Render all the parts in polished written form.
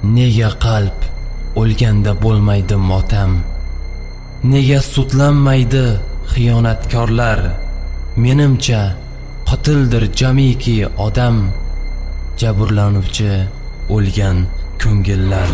Nega qalb o'lganda bo'lmaydi motam? Nega sudlanmaydi xiyonatkorlar? Menimcha qotildir jamiki odam, jabrlanuvchi o'lgan ko'ngillar.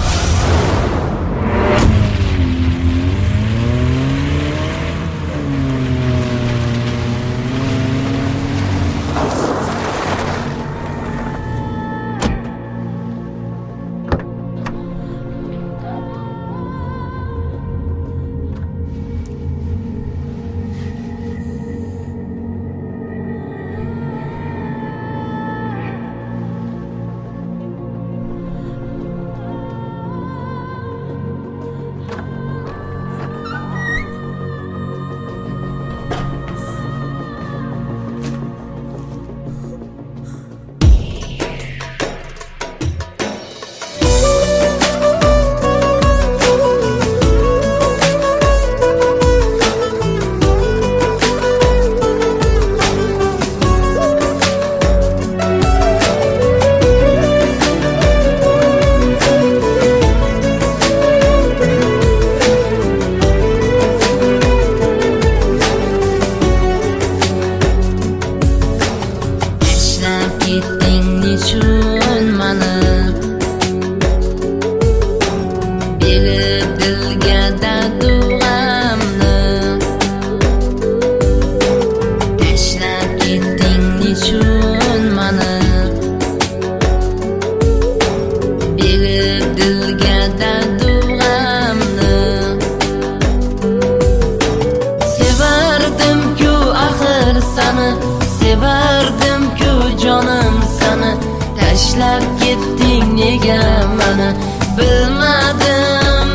Sevardim-ku jonim seni, tashlab ketding nega meni? Bilmadim.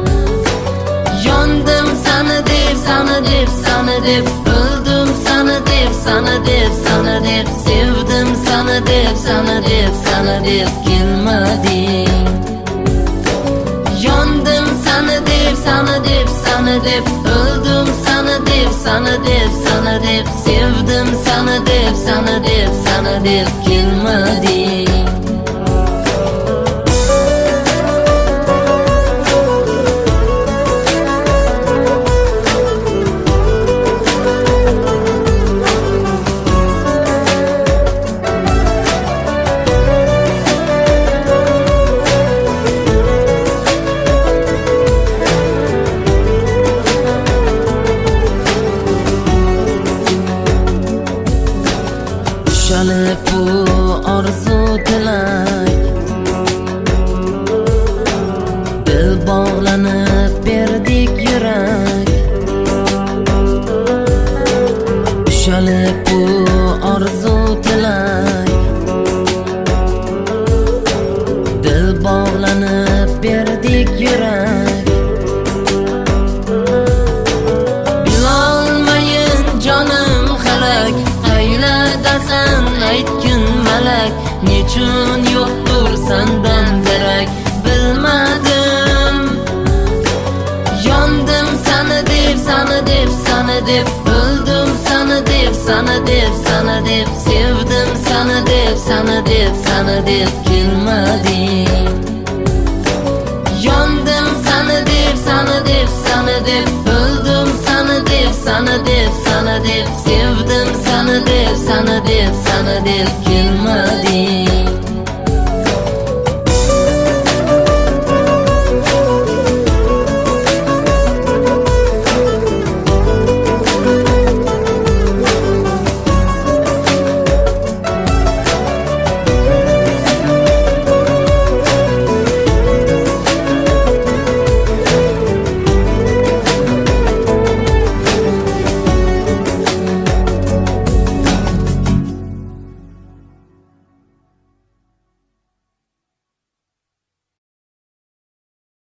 Yondim seni deb, bildim seni deb, sevdim seni deb, kelmading. Yondim seni deb, bildim seni deb, sevdim seni deb, kelmading. Ushalib bu orzu tilak, dil bog'lanib berdik yurak. Ushalib bu orzu tilak, dil bog'lanib berdik yurak. Bilolmayin jonim halak, qaylardasan aytgin malak, nechun yo'qdur sendan darak? Bilmadim. Yondim seni deb, bildim seni deb, sevdim seni deb, kelmading. Yondim seni deb, bildim seni deb, sevdim seni deb, kelmading.